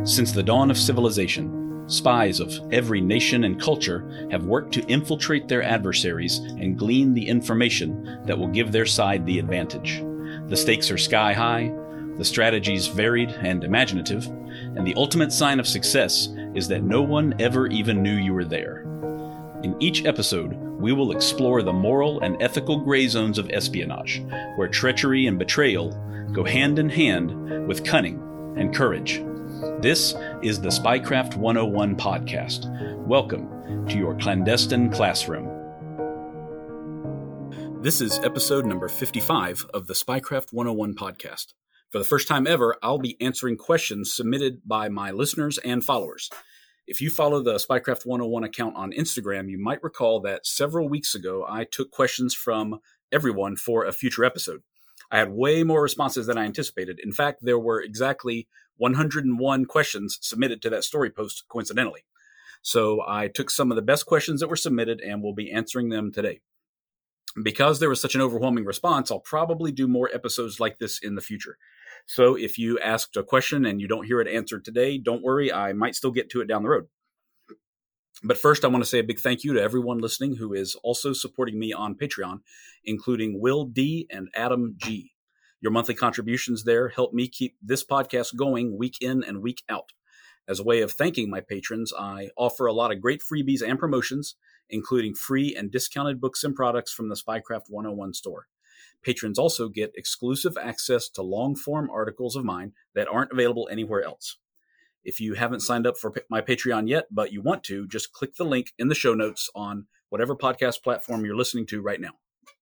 Since the dawn of civilization, spies of every nation and culture have worked to infiltrate their adversaries and glean the information that will give their side the advantage. The stakes are sky high, the strategies varied and imaginative, and the ultimate sign of success is that no one ever even knew you were there. In each episode, we will explore the moral and ethical gray zones of espionage, where treachery and betrayal go hand in hand with cunning and courage. This is the Spycraft 101 podcast. Welcome to your clandestine classroom. This is episode number 55 of the Spycraft 101 podcast. For the first time ever, I'll be answering questions submitted by my listeners and followers. If you follow the Spycraft 101 account on Instagram, you might recall that several weeks ago, I took questions from everyone for a future episode. I had way more responses than I anticipated. In fact, there were exactly 101 questions submitted to that story post, coincidentally. So I took some of the best questions that were submitted and will be answering them today. Because there was such an overwhelming response, I'll probably do more episodes like this in the future. So if you asked a question and you don't hear it answered today, don't worry, I might still get to it down the road. But first, I want to say a big thank you to everyone listening who is also supporting me on Patreon, including Will D. and Adam G. Your monthly contributions there help me keep this podcast going week in and week out. As a way of thanking my patrons, I offer a lot of great freebies and promotions, including free and discounted books and products from the Spycraft 101 store. Patrons also get exclusive access to long-form articles of mine that aren't available anywhere else. If you haven't signed up for my Patreon yet, but you want to, just click the link in the show notes on whatever podcast platform you're listening to right now.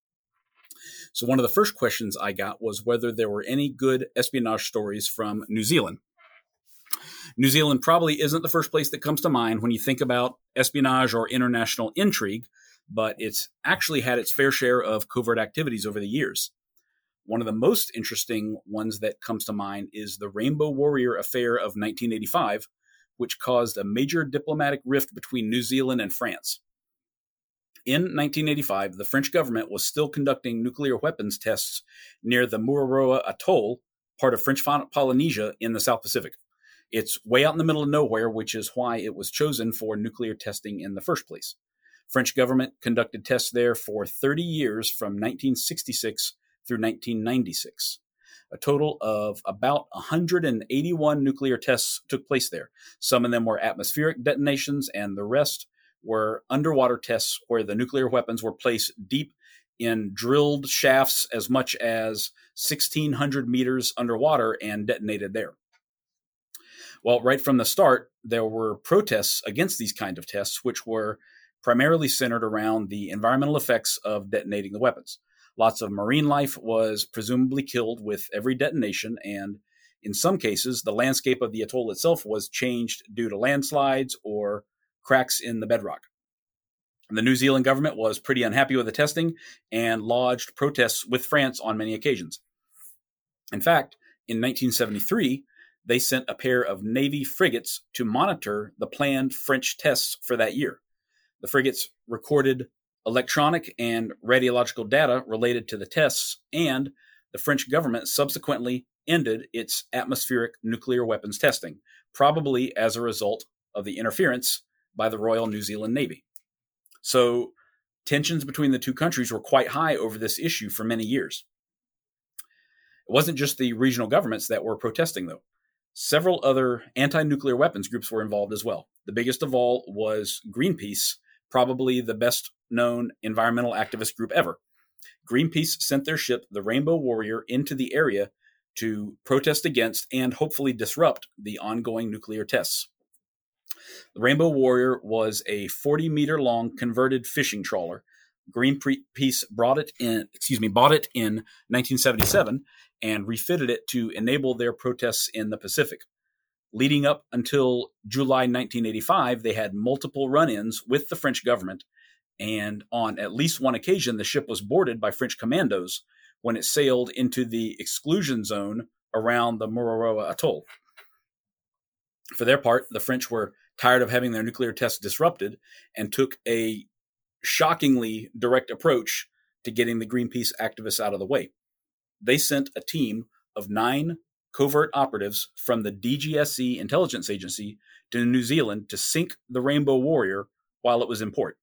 So one of the first questions I got was whether there were any good espionage stories from New Zealand. New Zealand probably isn't the first place that comes to mind when you think about espionage or international intrigue, but it's actually had its fair share of covert activities over the years. One of the most interesting ones that comes to mind is the Rainbow Warrior affair of 1985, which caused a major diplomatic rift between New Zealand and France. In 1985, the French government was still conducting nuclear weapons tests near the Mururoa Atoll, part of French Polynesia in the South Pacific. It's way out in the middle of nowhere, which is why it was chosen for nuclear testing in the first place. French government conducted tests there for 30 years from 1966 through 1996. A total of about 181 nuclear tests took place there. Some of them were atmospheric detonations, and the rest were underwater tests where the nuclear weapons were placed deep in drilled shafts as much as 1,600 meters underwater and detonated there. Well, right from the start, there were protests against these kind of tests, which were primarily centered around the environmental effects of detonating the weapons. Lots of marine life was presumably killed with every detonation, and in some cases, the landscape of the atoll itself was changed due to landslides or cracks in the bedrock. The New Zealand government was pretty unhappy with the testing and lodged protests with France on many occasions. In fact, in 1973, they sent a pair of Navy frigates to monitor the planned French tests for that year. The frigates recorded electronic and radiological data related to the tests, and the French government subsequently ended its atmospheric nuclear weapons testing, probably as a result of the interference by the Royal New Zealand Navy. So tensions between the two countries were quite high over this issue for many years. It wasn't just the regional governments that were protesting, though. Several other anti-nuclear weapons groups were involved as well. The biggest of all was Greenpeace, probably the best-known environmental activist group ever. Greenpeace sent their ship, the Rainbow Warrior, into the area to protest against and hopefully disrupt the ongoing nuclear tests. The Rainbow Warrior was a 40-meter-long converted fishing trawler. Greenpeace bought it in 1977 and refitted it to enable their protests in the Pacific. Leading up until July 1985, they had multiple run-ins with the French government, and on at least one occasion, the ship was boarded by French commandos when it sailed into the exclusion zone around the Mururoa Atoll. For their part, the French were tired of having their nuclear tests disrupted and took a shockingly direct approach to getting the Greenpeace activists out of the way. They sent a team of 9 covert operatives from the DGSE intelligence agency to New Zealand to sink the Rainbow Warrior while it was in port.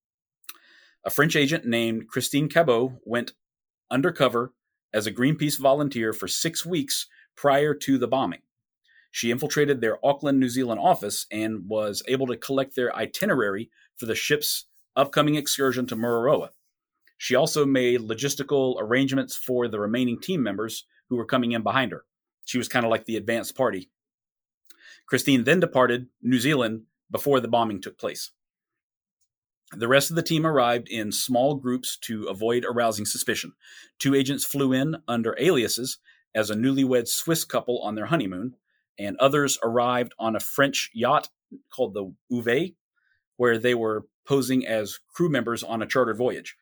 A French agent named Christine Cabot went undercover as a Greenpeace volunteer for 6 weeks prior to the bombing. She infiltrated their Auckland, New Zealand office and was able to collect their itinerary for the ship's upcoming excursion to Mururoa. She also made logistical arrangements for the remaining team members who were coming in behind her. She was kind of like the advance party. Christine then departed New Zealand before the bombing took place. The rest of the team arrived in small groups to avoid arousing suspicion. 2 agents flew in under aliases as a newlywed Swiss couple on their honeymoon, and others arrived on a French yacht called the Uve, where they were posing as crew members on a chartered voyage.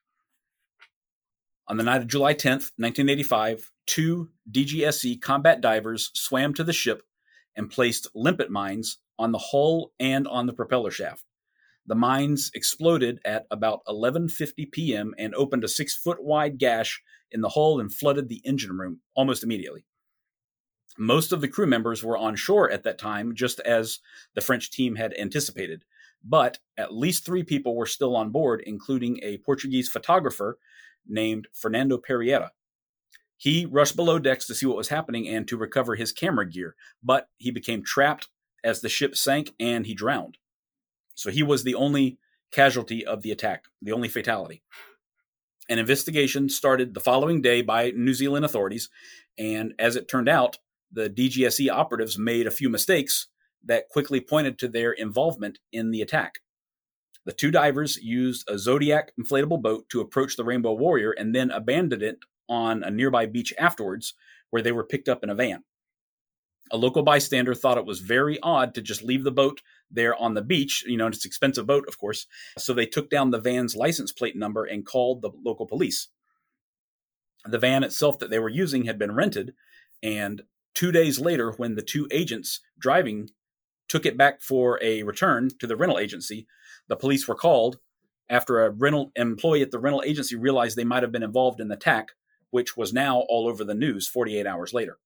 On the night of July 10th, 1985, 2 DGSE combat divers swam to the ship and placed limpet mines on the hull and on the propeller shaft. The mines exploded at about 11:50 p.m. and opened a 6-foot wide gash in the hull and flooded the engine room almost immediately. Most of the crew members were on shore at that time, just as the French team had anticipated. But at least 3 people were still on board, including a Portuguese photographer named Fernando Pereira. He rushed below decks to see what was happening and to recover his camera gear, but he became trapped as the ship sank and he drowned. So he was the only casualty of the attack, the only fatality. An investigation started the following day by New Zealand authorities, and as it turned out, the DGSE operatives made a few mistakes that quickly pointed to their involvement in the attack. The 2 divers used a Zodiac inflatable boat to approach the Rainbow Warrior and then abandoned it on a nearby beach afterwards, where they were picked up in a van. A local bystander thought it was very odd to just leave the boat there on the beach. It's an expensive boat, of course. So they took down the van's license plate number and called the local police. The van itself that they were using had been rented, and 2 days later, when the 2 agents driving took it back for a return to the rental agency, the police were called after a rental employee at the rental agency realized they might have been involved in the attack, which was now all over the news 48 hours later.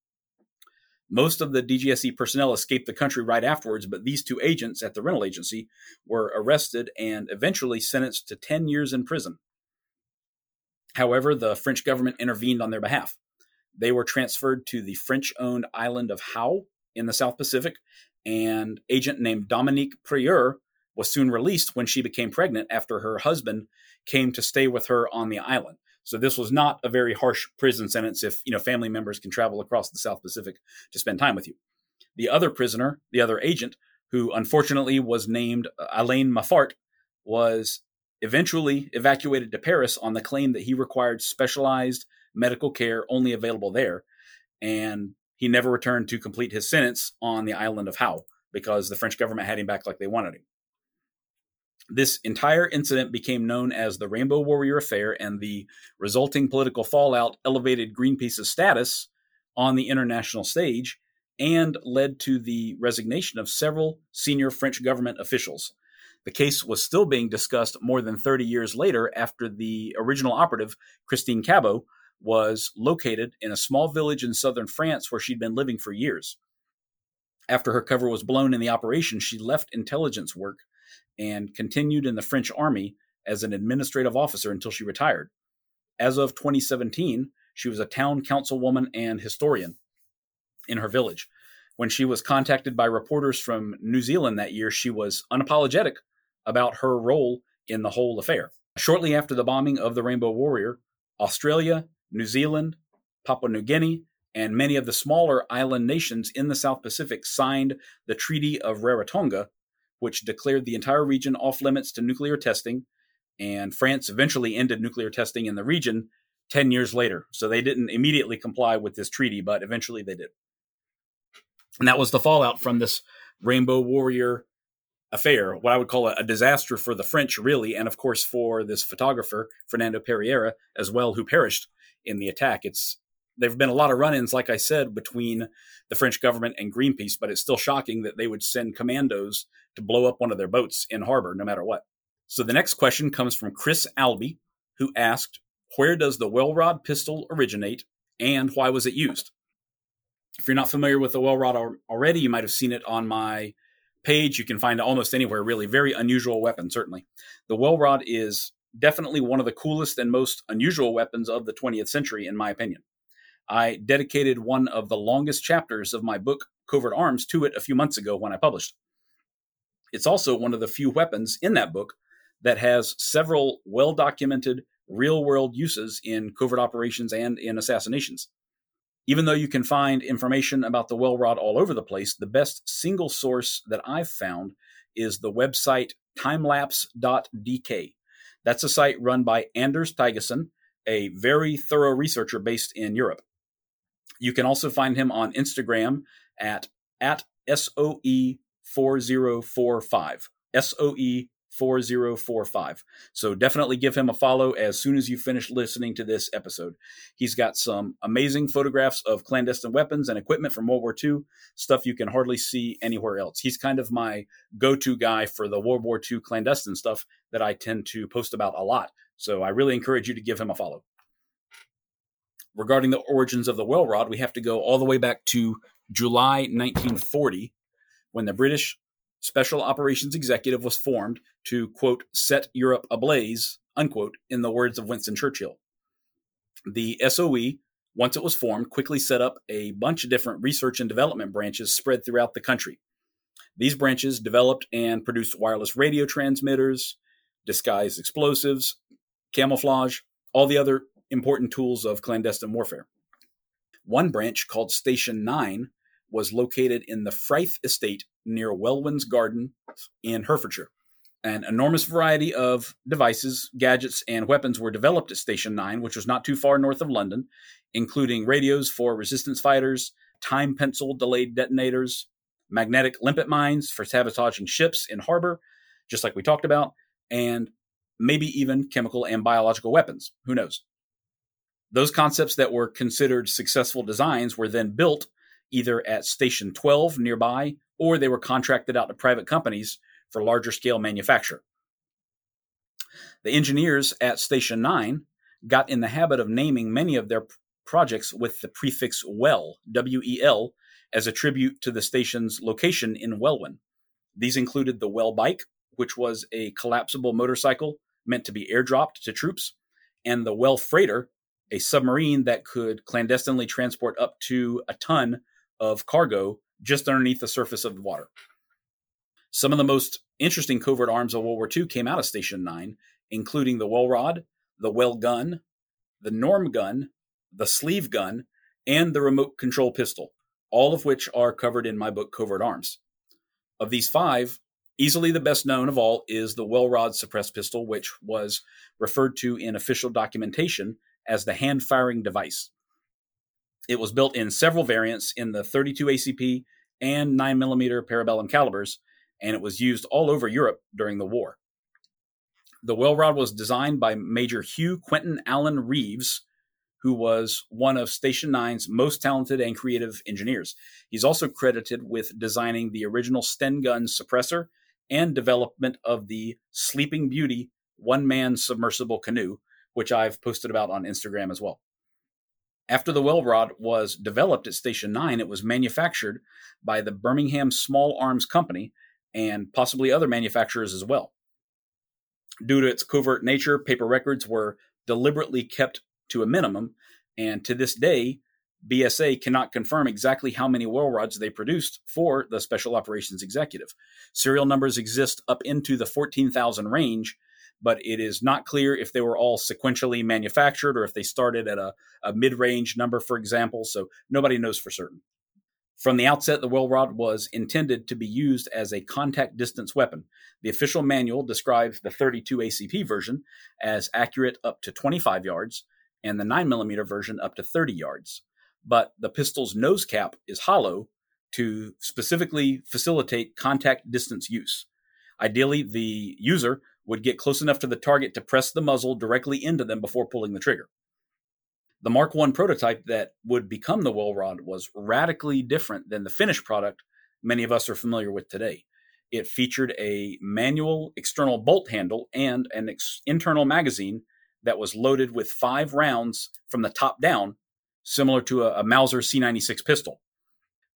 Most of the DGSE personnel escaped the country right afterwards, but these 2 agents at the rental agency were arrested and eventually sentenced to 10 years in prison. However, the French government intervened on their behalf. They were transferred to the French-owned island of Hao in the South Pacific, and agent named Dominique Prieur was soon released when she became pregnant after her husband came to stay with her on the island. So this was not a very harsh prison sentence if, family members can travel across the South Pacific to spend time with you. The other prisoner, the other agent, who unfortunately was named Alain Maffart, was eventually evacuated to Paris on the claim that he required specialized medical care only available there, and he never returned to complete his sentence on the island of Hao because the French government had him back like they wanted him. This entire incident became known as the Rainbow Warrior Affair, and the resulting political fallout elevated Greenpeace's status on the international stage and led to the resignation of several senior French government officials. The case was still being discussed more than 30 years later after the original operative, Christine Cabot, was located in a small village in southern France where she'd been living for years. After her cover was blown in the operation, she left intelligence work and continued in the French army as an administrative officer until she retired. As of 2017, she was a town councilwoman and historian in her village. When she was contacted by reporters from New Zealand that year, she was unapologetic about her role in the whole affair. Shortly after the bombing of the Rainbow Warrior, Australia, New Zealand, Papua New Guinea, and many of the smaller island nations in the South Pacific signed the Treaty of Rarotonga, which declared the entire region off limits to nuclear testing, and France eventually ended nuclear testing in the region 10 years later. So they didn't immediately comply with this treaty, but eventually they did. And that was the fallout from this Rainbow Warrior affair, what I would call a disaster for the French, really, and of course for this photographer, Fernando Pereira, as well, who perished in the attack. There have been a lot of run-ins, like I said, between the French government and Greenpeace, but it's still shocking that they would send commandos to blow up one of their boats in harbor, no matter what. So the next question comes from Chris Albee, who asked, where does the Welrod pistol originate, and why was it used? If you're not familiar with the Welrod already, you might have seen it on my page. You can find it almost anywhere, really. Very unusual weapon, certainly. The Welrod is definitely one of the coolest and most unusual weapons of the 20th century, in my opinion. I dedicated one of the longest chapters of my book, Covert Arms, to it a few months ago when I published. It's also one of the few weapons in that book that has several well-documented real-world uses in covert operations and in assassinations. Even though you can find information about the Welrod all over the place, the best single source that I've found is the website timelapse.dk. That's a site run by Anders Tigeson, a very thorough researcher based in Europe. You can also find him on Instagram at SOE4045. SOE4045. So definitely give him a follow as soon as you finish listening to this episode. He's got some amazing photographs of clandestine weapons and equipment from World War II, stuff you can hardly see anywhere else. He's kind of my go-to guy for the World War II clandestine stuff that I tend to post about a lot. So I really encourage you to give him a follow. Regarding the origins of the Welrod, we have to go all the way back to July 1940, when the British Special Operations Executive was formed to, quote, set Europe ablaze, unquote, in the words of Winston Churchill. The SOE, once it was formed, quickly set up a bunch of different research and development branches spread throughout the country. These branches developed and produced wireless radio transmitters, disguised explosives, camouflage, all the other important tools of clandestine warfare. One branch, called Station 9, was located in the Fryth Estate near Welwyn's Garden in Herefordshire. An enormous variety of devices, gadgets, and weapons were developed at Station 9, which was not too far north of London, including radios for resistance fighters, time pencil delayed detonators, magnetic limpet mines for sabotaging ships in harbor, just like we talked about, and maybe even chemical and biological weapons. Who knows? Those concepts that were considered successful designs were then built either at Station 12 nearby, or they were contracted out to private companies for larger scale manufacture. The engineers at Station 9 got in the habit of naming many of their projects with the prefix WEL, W-E-L, as a tribute to the station's location in Welwyn. These included the Well Bike, which was a collapsible motorcycle meant to be airdropped to troops, and the Well Freighter, a submarine that could clandestinely transport up to a ton of cargo just underneath the surface of the water. Some of the most interesting covert arms of World War II came out of Station 9, including the Welrod, the Well gun, the Norm gun, the Sleeve gun, and the remote control pistol, all of which are covered in my book, Covert Arms. Of these five, easily the best known of all is the Welrod suppressed pistol, which was referred to in official documentation as the hand-firing device. It was built in several variants in the 32 ACP and 9mm parabellum calibers, and it was used all over Europe during the war. The Welrod was designed by Major Hugh Quentin Allen Reeves, who was one of Station 9's most talented and creative engineers. He's also credited with designing the original Sten gun suppressor and development of the Sleeping Beauty one-man submersible canoe, which I've posted about on Instagram as well. After the Welrod was developed at Station 9, it was manufactured by the Birmingham Small Arms Company and possibly other manufacturers as well. Due to its covert nature, paper records were deliberately kept to a minimum, and to this day, BSA cannot confirm exactly how many Welrods they produced for the Special Operations Executive. Serial numbers exist up into the 14,000 range, but it is not clear if they were all sequentially manufactured or if they started at a mid-range number, for example, so nobody knows for certain. From the outset, the Welrod was intended to be used as a contact distance weapon. The official manual describes the 32 ACP version as accurate up to 25 yards and the 9mm version up to 30 yards. But the pistol's nose cap is hollow to specifically facilitate contact distance use. Ideally, the user would get close enough to the target to press the muzzle directly into them before pulling the trigger. The Mark I prototype that would become the Welrod was radically different than the finished product many of us are familiar with today. It featured a manual external bolt handle and an internal magazine that was loaded with 5 rounds from the top down, similar to a Mauser C96 pistol.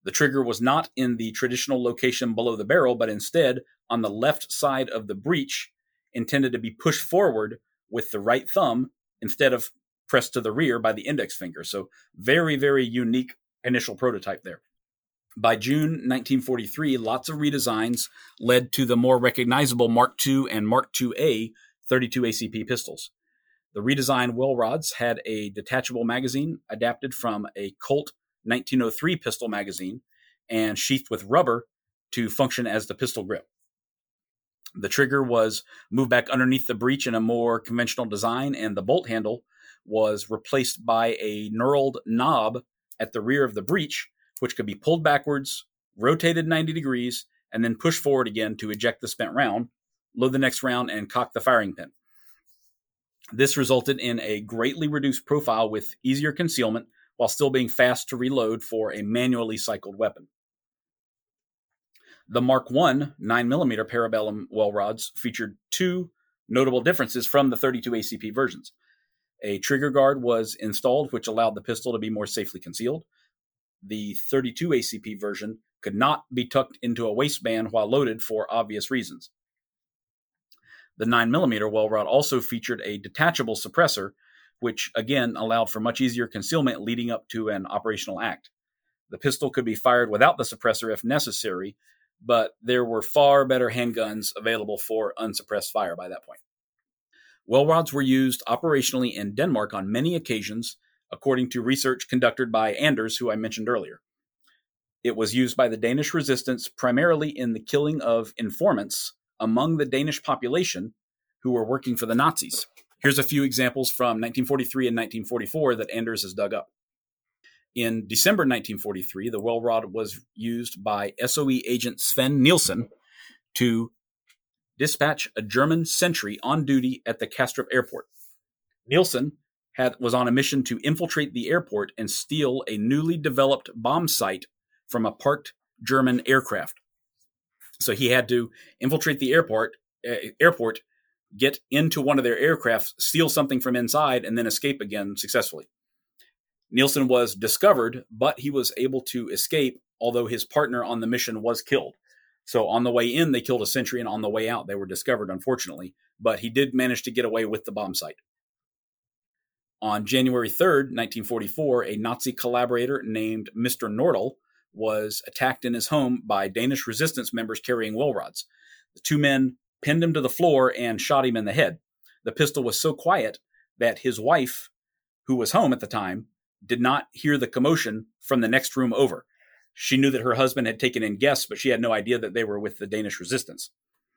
The trigger was not in the traditional location below the barrel, but instead on the left side of the breech, intended to be pushed forward with the right thumb instead of pressed to the rear by the index finger. So very, very unique initial prototype there. By June 1943, lots of redesigns led to the more recognizable Mark II and Mark IIA 32 ACP pistols. The redesigned well rods had a detachable magazine adapted from a Colt 1903 pistol magazine and sheathed with rubber to function as the pistol grip. The trigger was moved back underneath the breech in a more conventional design, and the bolt handle was replaced by a knurled knob at the rear of the breech, which could be pulled backwards, rotated 90 degrees, and then pushed forward again to eject the spent round, load the next round, and cock the firing pin. This resulted in a greatly reduced profile with easier concealment while still being fast to reload for a manually cycled weapon. The Mark I 9mm parabellum well rods featured two notable differences from the 32 ACP versions. A trigger guard was installed, which allowed the pistol to be more safely concealed. The 32 ACP version could not be tucked into a waistband while loaded for obvious reasons. The 9mm well rod also featured a detachable suppressor, which again allowed for much easier concealment leading up to an operational act. The pistol could be fired without the suppressor if necessary, but there were far better handguns available for unsuppressed fire by that point. Well rods were used operationally in Denmark on many occasions, according to research conducted by Anders, who I mentioned earlier. It was used by the Danish resistance primarily in the killing of informants among the Danish population who were working for the Nazis. Here's a few examples from 1943 and 1944 that Anders has dug up. In December 1943, the well rod was used by SOE agent Sven Nielsen to dispatch a German sentry on duty at the Kastrup airport. Nielsen was on a mission to infiltrate the airport and steal a newly developed bomb site from a parked German aircraft. So he had to infiltrate the airport, get into one of their aircrafts, steal something from inside, and then escape again successfully. Nielsen was discovered, but he was able to escape, although his partner on the mission was killed. So on the way in, they killed a sentry, and on the way out, they were discovered, unfortunately. But he did manage to get away with the bomb site. On January 3rd, 1944, a Nazi collaborator named Mr. Nordal was attacked in his home by Danish resistance members carrying well rods. The two men pinned him to the floor and shot him in the head. The pistol was so quiet that his wife, who was home at the time, did not hear the commotion from the next room over. She knew that her husband had taken in guests, but she had no idea that they were with the Danish resistance.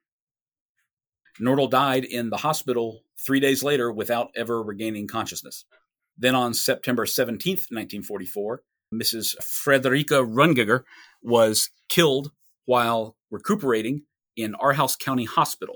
Nordal died in the hospital 3 days later without ever regaining consciousness. Then on September 17th, 1944, Mrs. Frederica Rungiger was killed while recuperating in Aarhus County Hospital.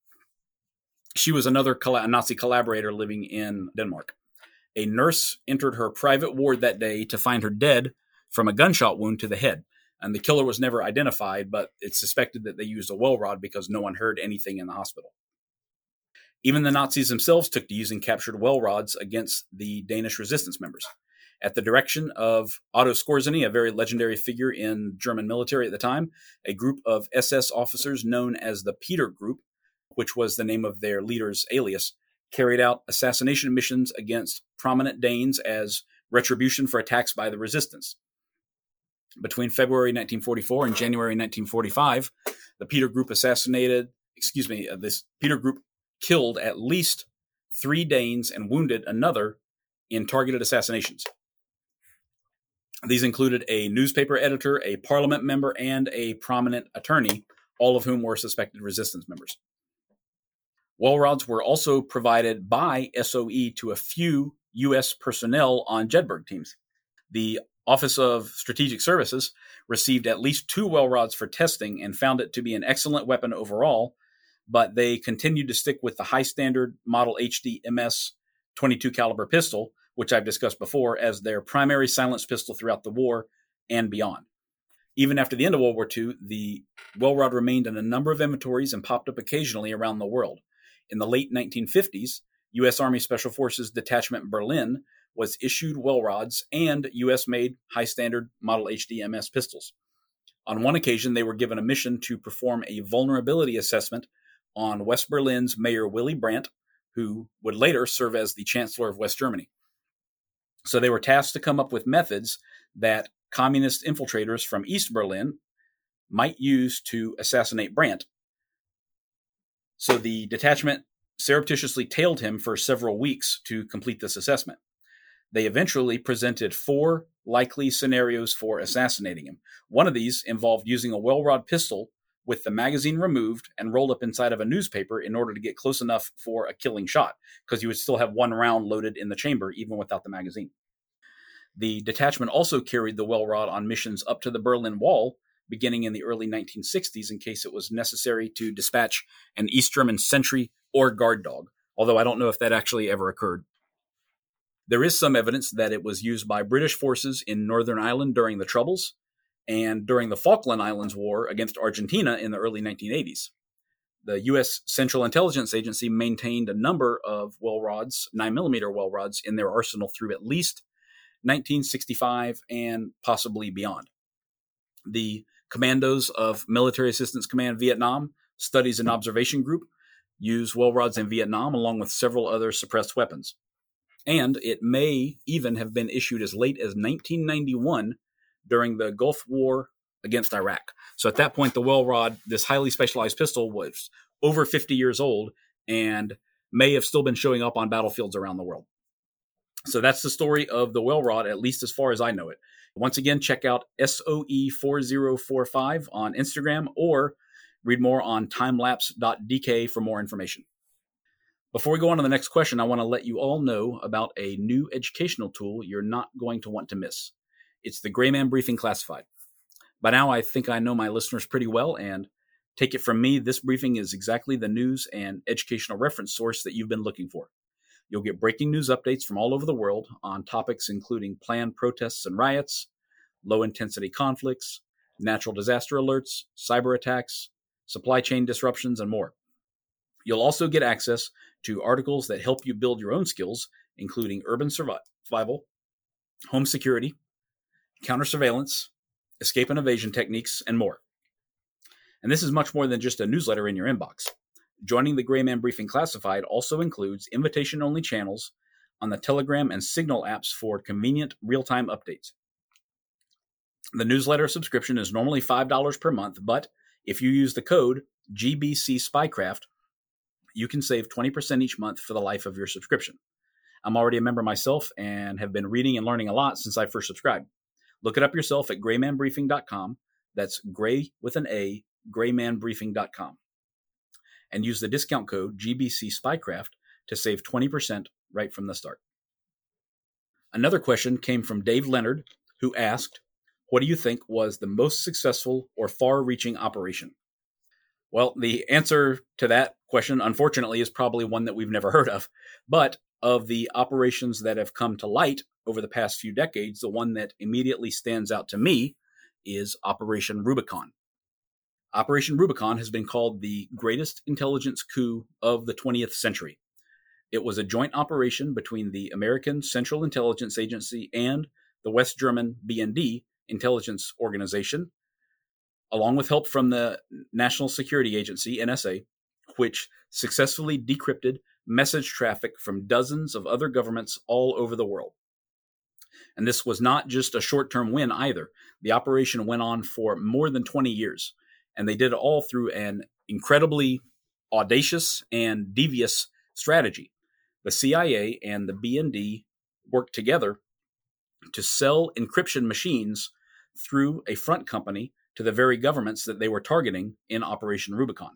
She was another Nazi collaborator living in Denmark. A nurse entered her private ward that day to find her dead from a gunshot wound to the head. And the killer was never identified, but it's suspected that they used a well rod because no one heard anything in the hospital. Even the Nazis themselves took to using captured well rods against the Danish resistance members. At the direction of Otto Skorzeny, a very legendary figure in German military at the time, a group of SS officers known as the Peter Group, which was the name of their leader's alias, carried out assassination missions against prominent Danes as retribution for attacks by the resistance. Between February 1944 and January 1945, the Peter Group this Peter Group killed at least 3 Danes and wounded another in targeted assassinations. These included a newspaper editor, a parliament member, and a prominent attorney, all of whom were suspected resistance members. Well rods were also provided by SOE to a few U.S. personnel on Jedburgh teams. The Office of Strategic Services received at least 2 well rods for testing and found it to be an excellent weapon overall, but they continued to stick with the high standard Model HD MS 22 caliber pistol, which I've discussed before, as their primary silenced pistol throughout the war and beyond. Even after the end of World War II, the well rod remained in a number of inventories and popped up occasionally around the world. In the late 1950s, U.S. Army Special Forces Detachment Berlin was issued well rods and U.S.-made high-standard Model HDMS pistols. On one occasion, they were given a mission to perform a vulnerability assessment on West Berlin's Mayor Willy Brandt, who would later serve as the Chancellor of West Germany. So they were tasked to come up with methods that communist infiltrators from East Berlin might use to assassinate Brandt. So the detachment surreptitiously tailed him for several weeks to complete this assessment. They eventually presented 4 likely scenarios for assassinating him. One of these involved using a well-rod pistol with the magazine removed and rolled up inside of a newspaper in order to get close enough for a killing shot, because you would still have 1 round loaded in the chamber even without the magazine. The detachment also carried the well rod on missions up to the Berlin Wall beginning in the early 1960s in case it was necessary to dispatch an East German sentry or guard dog, although I don't know if that actually ever occurred. There is some evidence that it was used by British forces in Northern Ireland during the Troubles and during the Falkland Islands War against Argentina in the early 1980s. The U.S. Central Intelligence Agency maintained a number of well rods, 9mm well rods, in their arsenal through at least 1965 and possibly beyond. The Commandos of Military Assistance Command Vietnam Studies and Observation Group use well rods in Vietnam along with several other suppressed weapons. And it may even have been issued as late as 1991 during the Gulf War against Iraq. So at that point, the well rod, this highly specialized pistol, was over 50 years old and may have still been showing up on battlefields around the world. So that's the story of the well rod, at least as far as I know it. Once again, check out SOE4045 on Instagram or read more on timelapse.dk for more information. Before we go on to the next question, I want to let you all know about a new educational tool you're not going to want to miss. It's the Gray Man Briefing Classified. By now, I think I know my listeners pretty well, and take it from me, this briefing is exactly the news and educational reference source that you've been looking for. You'll get breaking news updates from all over the world on topics including planned protests and riots, low-intensity conflicts, natural disaster alerts, cyber attacks, supply chain disruptions, and more. You'll also get access to articles that help you build your own skills, including urban survival, home security, counter-surveillance, escape and evasion techniques, and more. And this is much more than just a newsletter in your inbox. Joining the Gray Man Briefing Classified also includes invitation-only channels on the Telegram and Signal apps for convenient real-time updates. The newsletter subscription is normally $5 per month, but if you use the code GBCSpycraft, you can save 20% each month for the life of your subscription. I'm already a member myself and have been reading and learning a lot since I first subscribed. Look it up yourself at graymanbriefing.com. That's gray with an A, graymanbriefing.com. And use the discount code GBCSpycraft to save 20% right from the start. Another question came from Dave Leonard, who asked, what do you think was the most successful or far-reaching operation? Well, the answer to that question, unfortunately, is probably one that we've never heard of. But of the operations that have come to light over the past few decades, the one that immediately stands out to me is Operation Rubicon. Operation Rubicon has been called the greatest intelligence coup of the 20th century. It was a joint operation between the American Central Intelligence Agency and the West German BND intelligence organization, along with help from the National Security Agency, NSA, which successfully decrypted message traffic from dozens of other governments all over the world. And this was not just a short-term win either. The operation went on for more than 20 years, and they did it all through an incredibly audacious and devious strategy. The CIA and the BND worked together to sell encryption machines through a front company to the very governments that they were targeting in Operation Rubicon.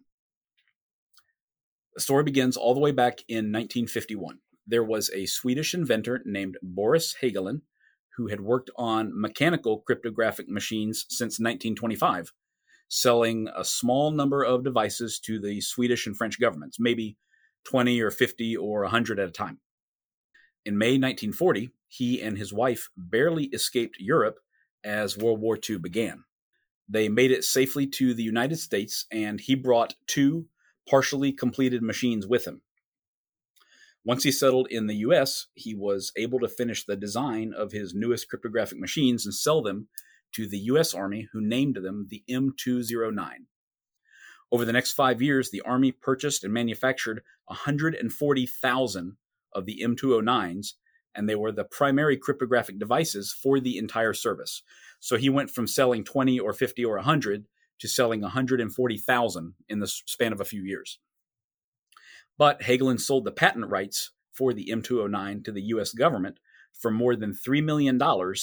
The story begins all the way back in 1951. There was a Swedish inventor named Boris Hagelin who had worked on mechanical cryptographic machines since 1925, selling a small number of devices to the Swedish and French governments, maybe 20 or 50 or 100 at a time. In May 1940, he and his wife barely escaped Europe as World War II began. They made it safely to the United States, and he brought 2 partially completed machines with him. Once he settled in the US, he was able to finish the design of his newest cryptographic machines and sell them to the US Army, who named them the M209. Over the next 5 years, the Army purchased and manufactured 140,000 of the M209s, and they were the primary cryptographic devices for the entire service. So he went from selling 20 or 50 or 100 to selling 140,000 in the span of a few years. But Hagelin sold the patent rights for the M209 to the U.S. government for more than $3 million in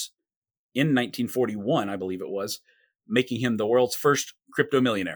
1941, I believe it was, making him the world's first crypto millionaire.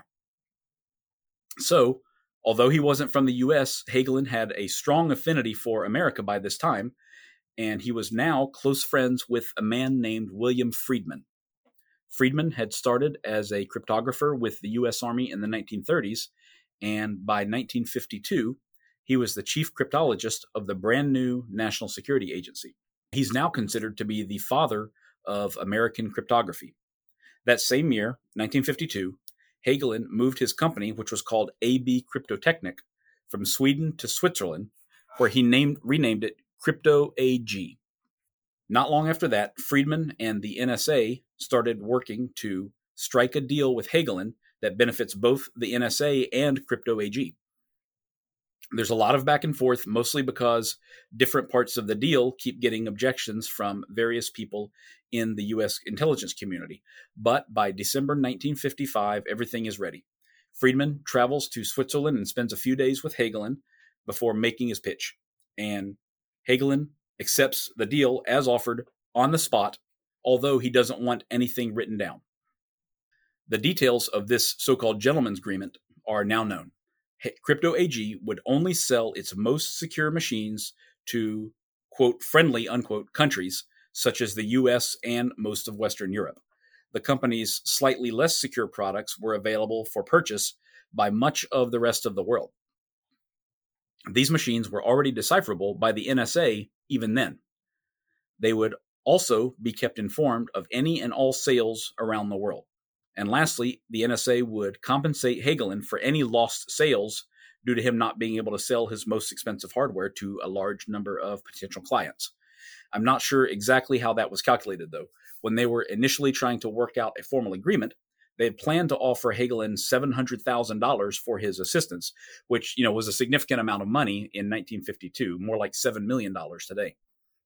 So, although he wasn't from the U.S., Hagelin had a strong affinity for America by this time, and he was now close friends with a man named William Friedman. Friedman had started as a cryptographer with the U.S. Army in the 1930s, and by 1952, he was the chief cryptologist of the brand new National Security Agency. He's now considered to be the father of American cryptography. That same year, 1952, Hagelin moved his company, which was called AB Cryptotechnik, from Sweden to Switzerland, where he renamed it Crypto AG. Not long after that, Friedman and the NSA started working to strike a deal with Hagelin that benefits both the NSA and Crypto AG. There's a lot of back and forth, mostly because different parts of the deal keep getting objections from various people in the U.S. intelligence community. But by December 1955, everything is ready. Friedman travels to Switzerland and spends a few days with Hagelin before making his pitch. And Hagelin accepts the deal as offered on the spot, although he doesn't want anything written down. The details of this so-called gentleman's agreement are now known. Crypto AG would only sell its most secure machines to, quote, friendly, unquote, countries, such as the US and most of Western Europe. The company's slightly less secure products were available for purchase by much of the rest of the world. These machines were already decipherable by the NSA even then. They would also be kept informed of any and all sales around the world. And lastly, the NSA would compensate Hagelin for any lost sales due to him not being able to sell his most expensive hardware to a large number of potential clients. I'm not sure exactly how that was calculated, though. When they were initially trying to work out a formal agreement, they had planned to offer Hagelin $700,000 for his assistance, which, was a significant amount of money in 1952, more like $7 million today.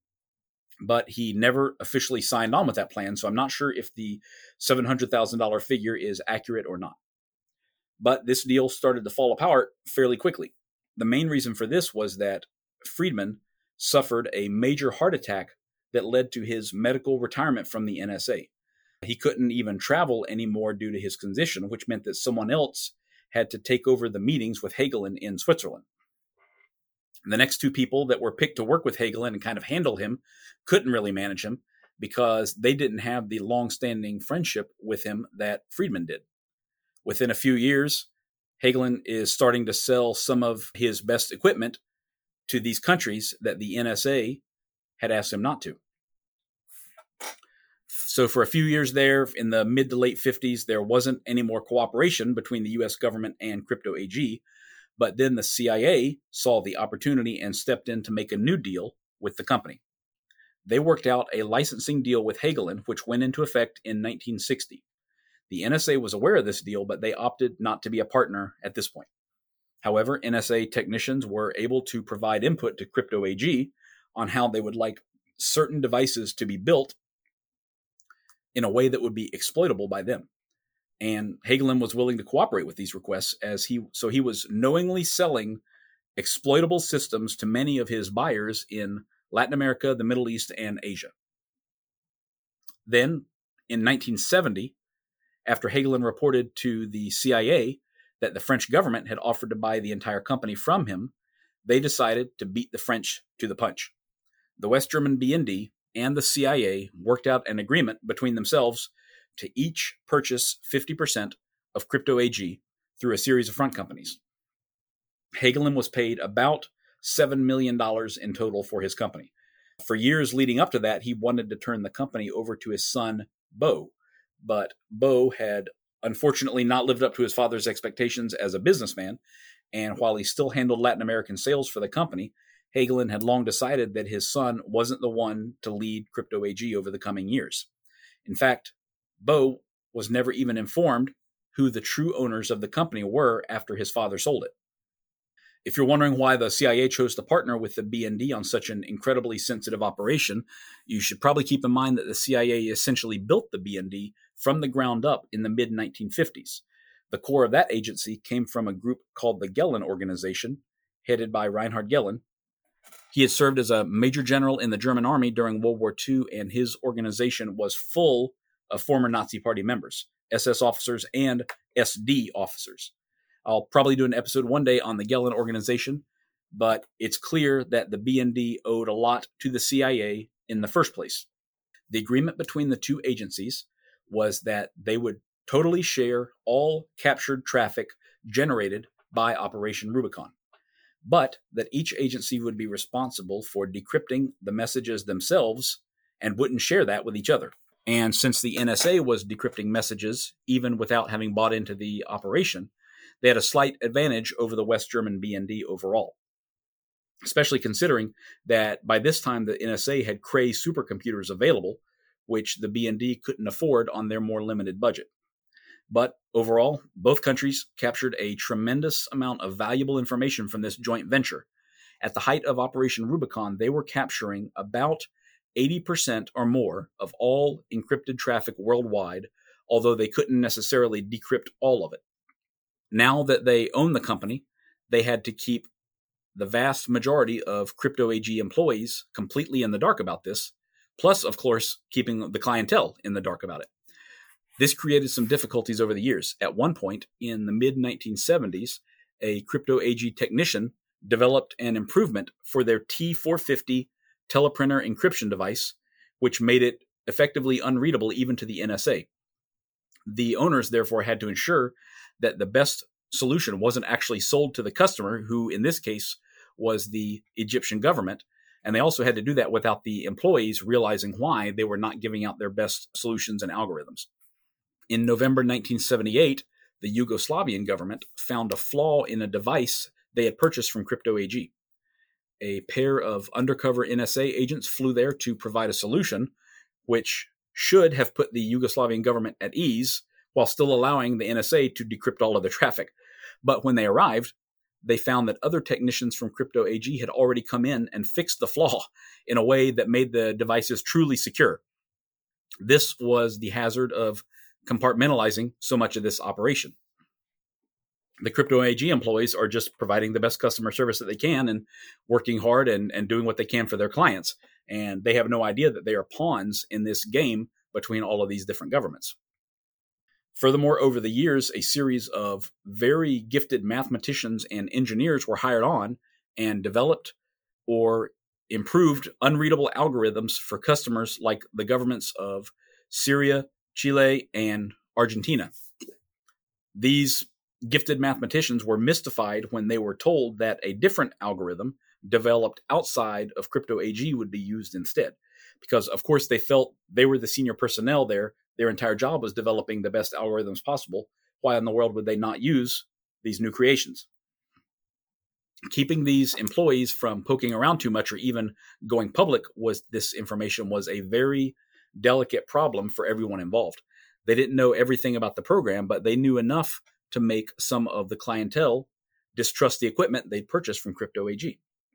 But he never officially signed on with that plan, so I'm not sure if the $700,000 figure is accurate or not. But this deal started to fall apart fairly quickly. The main reason for this was that Friedman suffered a major heart attack that led to his medical retirement from the NSA. He couldn't even travel anymore due to his condition, which meant that someone else had to take over the meetings with Hagelin in Switzerland. The next two people that were picked to work with Hagelin and kind of handle him couldn't really manage him because they didn't have the long-standing friendship with him that Friedman did. Within a few years, Hagelin is starting to sell some of his best equipment to these countries that the NSA had asked him not to. So for a few years there, in the mid to late 50s, there wasn't any more cooperation between the U.S. government and Crypto AG. But then the CIA saw the opportunity and stepped in to make a new deal with the company. They worked out a licensing deal with Hagelin, which went into effect in 1960. The NSA was aware of this deal, but they opted not to be a partner at this point. However, NSA technicians were able to provide input to Crypto AG on how they would like certain devices to be built in a way that would be exploitable by them. And Hagelin was willing to cooperate with these requests so he was knowingly selling exploitable systems to many of his buyers in Latin America, the Middle East, and Asia. Then, in 1970, after Hagelin reported to the CIA that the French government had offered to buy the entire company from him, they decided to beat the French to the punch. The West German BND and the CIA worked out an agreement between themselves to each purchase 50% of Crypto AG through a series of front companies. Hagelin was paid about $7 million in total for his company. For years leading up to that, he wanted to turn the company over to his son, Bo. But Bo had unfortunately not lived up to his father's expectations as a businessman, and while he still handled Latin American sales for the company, Hagelin had long decided that his son wasn't the one to lead Crypto AG over the coming years. In fact, Bo was never even informed who the true owners of the company were after his father sold it. If you're wondering why the CIA chose to partner with the BND on such an incredibly sensitive operation, you should probably keep in mind that the CIA essentially built the BND from the ground up in the mid-1950s. The core of that agency came from a group called the Gehlen Organization, headed by Reinhard Gehlen. He had served as a major general in the German army during World War II, and his organization was full of former Nazi Party members, SS officers, and SD officers. I'll probably do an episode one day on the Gehlen Organization, but it's clear that the BND owed a lot to the CIA in the first place. The agreement between the two agencies was that they would totally share all captured traffic generated by Operation Rubicon, but that each agency would be responsible for decrypting the messages themselves and wouldn't share that with each other. And since the NSA was decrypting messages even without having bought into the operation, they had a slight advantage over the West German BND overall, especially considering that by this time the NSA had Cray supercomputers available, which the BND couldn't afford on their more limited budget. But overall, both countries captured a tremendous amount of valuable information from this joint venture. At the height of Operation Rubicon, they were capturing about 80% or more of all encrypted traffic worldwide, although they couldn't necessarily decrypt all of it. Now that they owned the company, they had to keep the vast majority of Crypto AG employees completely in the dark about this, plus, of course, keeping the clientele in the dark about it. This created some difficulties over the years. At one point, in the mid-1970s, a Crypto AG technician developed an improvement for their T450 teleprinter encryption device, which made it effectively unreadable even to the NSA. The owners, therefore, had to ensure that the best solution wasn't actually sold to the customer, who in this case was the Egyptian government, and they also had to do that without the employees realizing why they were not giving out their best solutions and algorithms. In November 1978, the Yugoslavian government found a flaw in a device they had purchased from Crypto AG. A pair of undercover NSA agents flew there to provide a solution, which should have put the Yugoslavian government at ease while still allowing the NSA to decrypt all of the traffic. But when they arrived, they found that other technicians from Crypto AG had already come in and fixed the flaw in a way that made the devices truly secure. This was the hazard of compartmentalizing so much of this operation. The Crypto AG employees are just providing the best customer service that they can and working hard and doing what they can for their clients. And they have no idea that they are pawns in this game between all of these different governments. Furthermore, over the years, a series of very gifted mathematicians and engineers were hired on and developed or improved unreadable algorithms for customers like the governments of Syria, Chile, and Argentina. These gifted mathematicians were mystified when they were told that a different algorithm developed outside of Crypto AG would be used instead. Because, of course, they felt they were the senior personnel there. Their entire job was developing the best algorithms possible. Why in the world would they not use these new creations? Keeping these employees from poking around too much or even going public was a very delicate problem for everyone involved. They didn't know everything about the program, but they knew enough to make some of the clientele distrust the equipment they'd purchased from Crypto AG.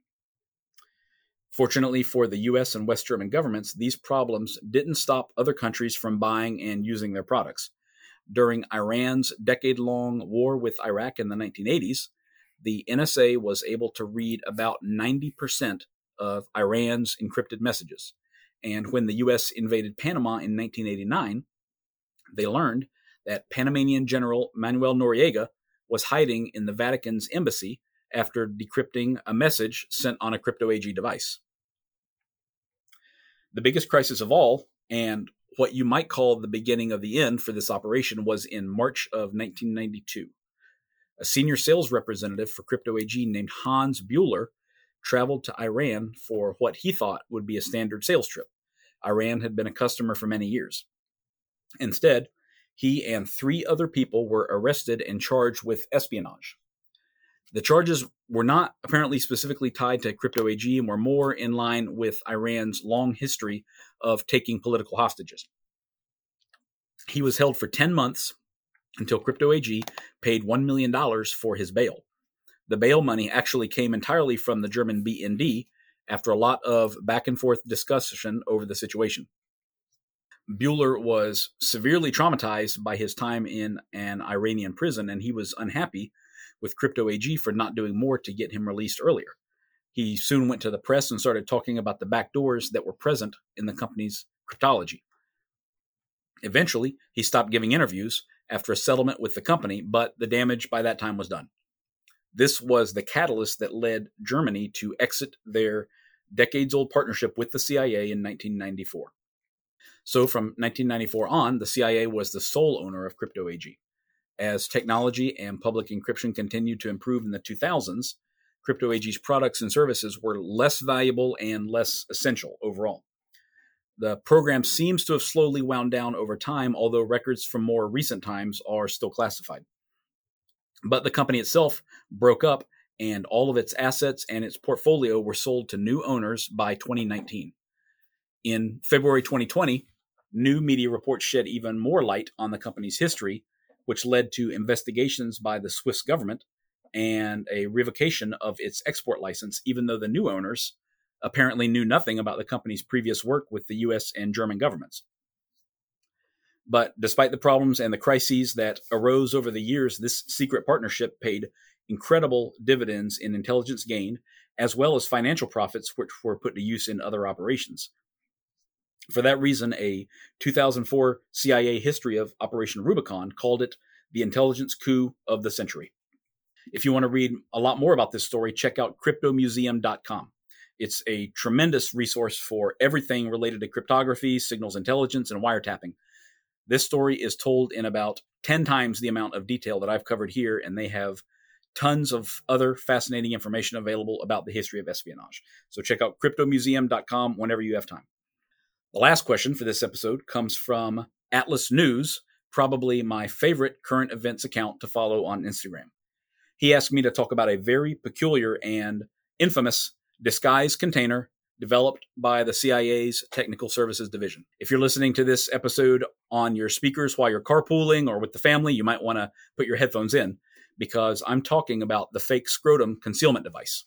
Fortunately for the US and West German governments, these problems didn't stop other countries from buying and using their products. During Iran's decade-long war with Iraq in the 1980s, the NSA was able to read about 90% of Iran's encrypted messages. And when the US invaded Panama in 1989, they learned that Panamanian General Manuel Noriega was hiding in the Vatican's embassy after decrypting a message sent on a Crypto AG device. The biggest crisis of all, and what you might call the beginning of the end for this operation, was in March of 1992. A senior sales representative for Crypto AG named Hans Buehler traveled to Iran for what he thought would be a standard sales trip. Iran had been a customer for many years. Instead, he and 3 other people were arrested and charged with espionage. The charges were not apparently specifically tied to Crypto AG and were more in line with Iran's long history of taking political hostages. He was held for 10 months until Crypto AG paid $1 million for his bail. The bail money actually came entirely from the German BND after a lot of back and forth discussion over the situation. Buehler was severely traumatized by his time in an Iranian prison, and he was unhappy with Crypto AG for not doing more to get him released earlier. He soon went to the press and started talking about the backdoors that were present in the company's cryptology. Eventually, he stopped giving interviews after a settlement with the company, but the damage by that time was done. This was the catalyst that led Germany to exit their decades-old partnership with the CIA in 1994. So from 1994 on, the CIA was the sole owner of Crypto AG. As technology and public encryption continued to improve in the 2000s, Crypto AG's products and services were less valuable and less essential overall. The program seems to have slowly wound down over time, although records from more recent times are still classified. But the company itself broke up, and all of its assets and its portfolio were sold to new owners by 2019. In February 2020, new media reports shed even more light on the company's history, which led to investigations by the Swiss government and a revocation of its export license, even though the new owners apparently knew nothing about the company's previous work with the US and German governments. But despite the problems and the crises that arose over the years, this secret partnership paid incredible dividends in intelligence gain, as well as financial profits, which were put to use in other operations. For that reason, a 2004 CIA history of Operation Rubicon called it the intelligence coup of the century. If you want to read a lot more about this story, check out cryptomuseum.com. It's a tremendous resource for everything related to cryptography, signals intelligence, and wiretapping. This story is told in about 10 times the amount of detail that I've covered here, and they have tons of other fascinating information available about the history of espionage. So check out cryptomuseum.com whenever you have time. The last question for this episode comes from Atlas News, probably my favorite current events account to follow on Instagram. He asked me to talk about a very peculiar and infamous disguise container developed by the CIA's Technical Services Division. If you're listening to this episode on your speakers while you're carpooling or with the family, you might want to put your headphones in, because I'm talking about the fake scrotum concealment device.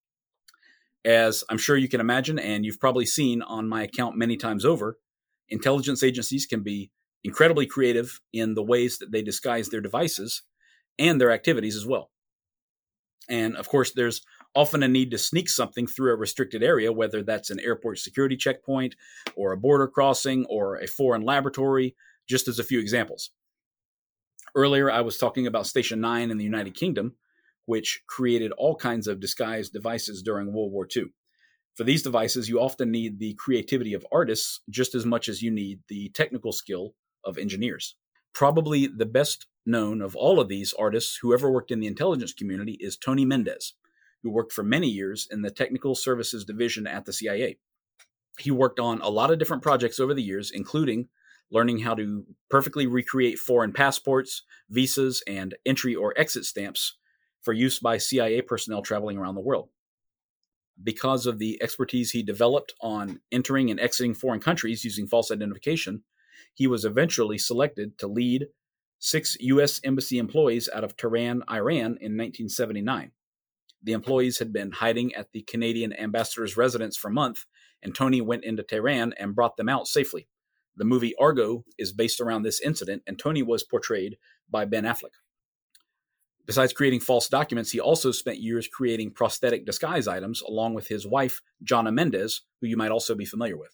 As I'm sure you can imagine, and you've probably seen on my account many times over, intelligence agencies can be incredibly creative in the ways that they disguise their devices and their activities as well. And of course, there's often a need to sneak something through a restricted area, whether that's an airport security checkpoint or a border crossing or a foreign laboratory, just as a few examples. Earlier, I was talking about Station 9 in the United Kingdom, which created all kinds of disguised devices during World War II. For these devices, you often need the creativity of artists just as much as you need the technical skill of engineers. Probably the best known of all of these artists who ever worked in the intelligence community is Tony Mendez, who worked for many years in the Technical Services Division at the CIA. He worked on a lot of different projects over the years, including learning how to perfectly recreate foreign passports, visas, and entry or exit stamps for use by CIA personnel traveling around the world. Because of the expertise he developed on entering and exiting foreign countries using false identification, he was eventually selected to lead 6 U.S. embassy employees out of Tehran, Iran in 1979. The employees had been hiding at the Canadian ambassador's residence for a month, and Tony went into Tehran and brought them out safely. The movie Argo is based around this incident, and Tony was portrayed by Ben Affleck. Besides creating false documents, he also spent years creating prosthetic disguise items along with his wife, Jana Mendez, who you might also be familiar with.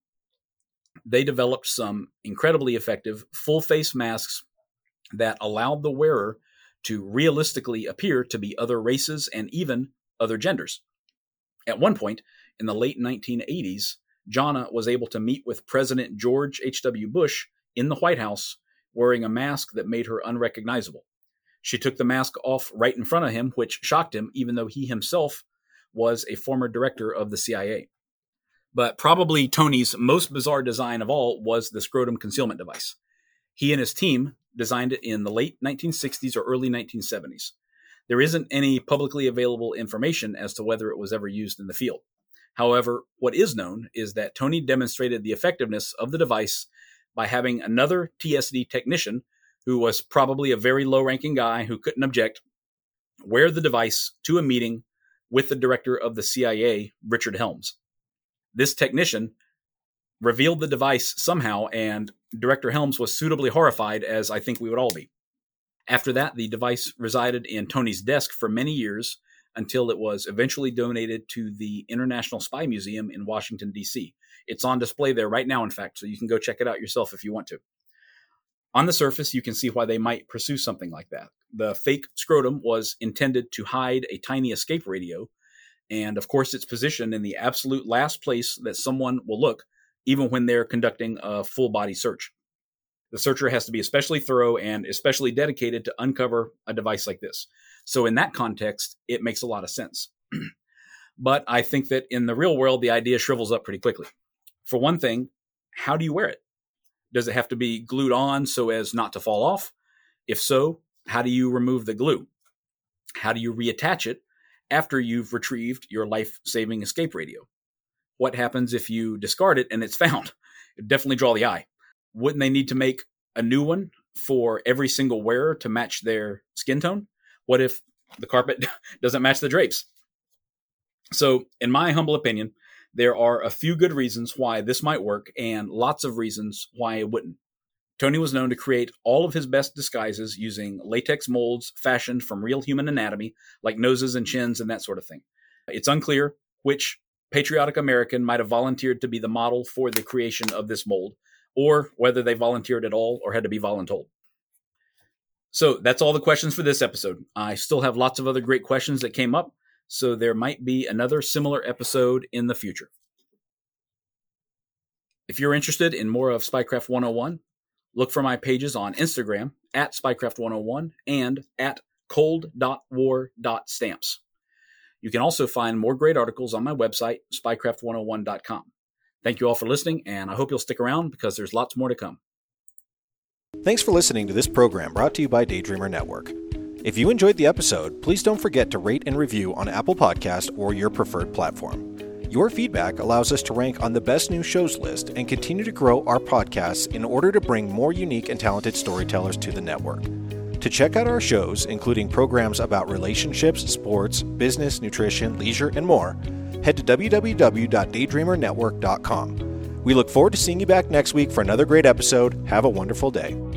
They developed some incredibly effective full-face masks that allowed the wearer to realistically appear to be other races and even other genders. At one point, in the late 1980s, Jana was able to meet with President George H.W. Bush in the White House wearing a mask that made her unrecognizable. She took the mask off right in front of him, which shocked him, even though he himself was a former director of the CIA. But probably Tony's most bizarre design of all was the scrotum concealment device. He and his team designed it in the late 1960s or early 1970s. There isn't any publicly available information as to whether it was ever used in the field. However, what is known is that Tony demonstrated the effectiveness of the device by having another TSD technician, who was probably a very low-ranking guy who couldn't object, wear the device to a meeting with the director of the CIA, Richard Helms. This technician revealed the device somehow, and Director Helms was suitably horrified, as I think we would all be. After that, the device resided in Tony's desk for many years until it was eventually donated to the International Spy Museum in Washington, D.C. It's on display there right now, in fact, so you can go check it out yourself if you want to. On the surface, you can see why they might pursue something like that. The fake scrotum was intended to hide a tiny escape radio, and of course it's positioned in the absolute last place that someone will look, even when they're conducting a full-body search. The searcher has to be especially thorough and especially dedicated to uncover a device like this. So in that context, it makes a lot of sense. But I think that in the real world, the idea shrivels up pretty quickly. For one thing, how do you wear it? Does it have to be glued on so as not to fall off? If so, how do you remove the glue? How do you reattach it after you've retrieved your life-saving escape radio? What happens if you discard it and it's found? It'd definitely draw the eye. Wouldn't they need to make a new one for every single wearer to match their skin tone? What if the carpet doesn't match the drapes? So, in my humble opinion, there are a few good reasons why this might work and lots of reasons why it wouldn't. Tony was known to create all of his best disguises using latex molds fashioned from real human anatomy, like noses and chins and that sort of thing. It's unclear which patriotic American might have volunteered to be the model for the creation of this mold, or whether they volunteered at all or had to be voluntold. So that's all the questions for this episode. I still have lots of other great questions that came up, so there might be another similar episode in the future. If you're interested in more of Spycraft 101, look for my pages on Instagram at Spycraft101 and at cold.war.stamps. You can also find more great articles on my website, spycraft101.com. Thank you all for listening, and I hope you'll stick around because there's lots more to come. Thanks for listening to this program brought to you by Daydreamer Network. If you enjoyed the episode, please don't forget to rate and review on Apple Podcasts or your preferred platform. Your feedback allows us to rank on the best new shows list and continue to grow our podcasts in order to bring more unique and talented storytellers to the network. To check out our shows, including programs about relationships, sports, business, nutrition, leisure, and more, head to www.daydreamernetwork.com. We look forward to seeing you back next week for another great episode. Have a wonderful day.